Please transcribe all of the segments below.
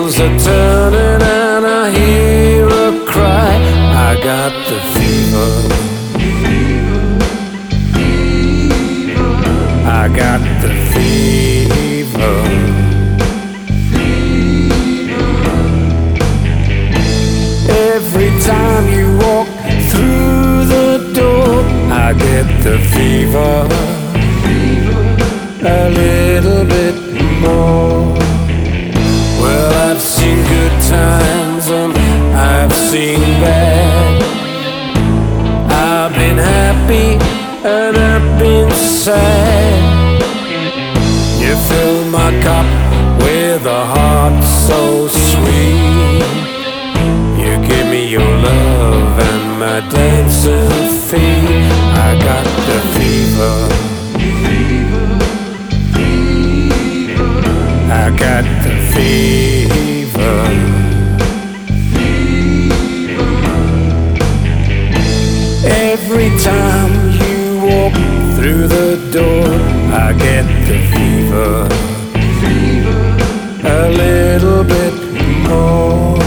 wheels are turning and I hear a cry. I got the fever. I got the fever. Every time you walk through the door, I get the fever. A little bit more. Well, I've seen good times and I've seen bad. I've been happy and I've been sad. You fill my cup with a heart so sweet. You give me your love and my dancing feet. I got the fever. I got the fever. Every time you walk through the door, I get the fever. A little bit more.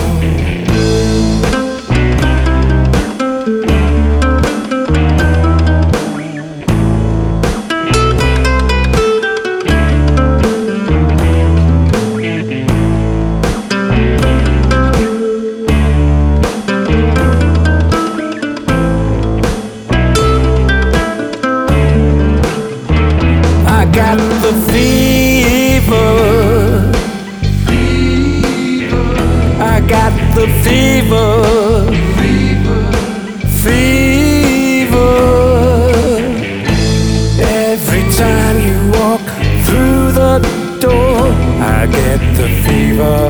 I got the fever. I got the fever. Fever. Every time you walk through the door, I get the fever.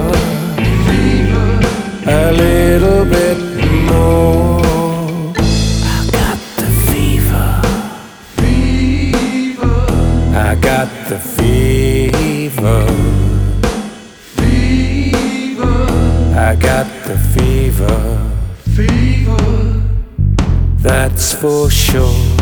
A little bit more. I got the fever. I got the fever. I got the fever. That's for sure.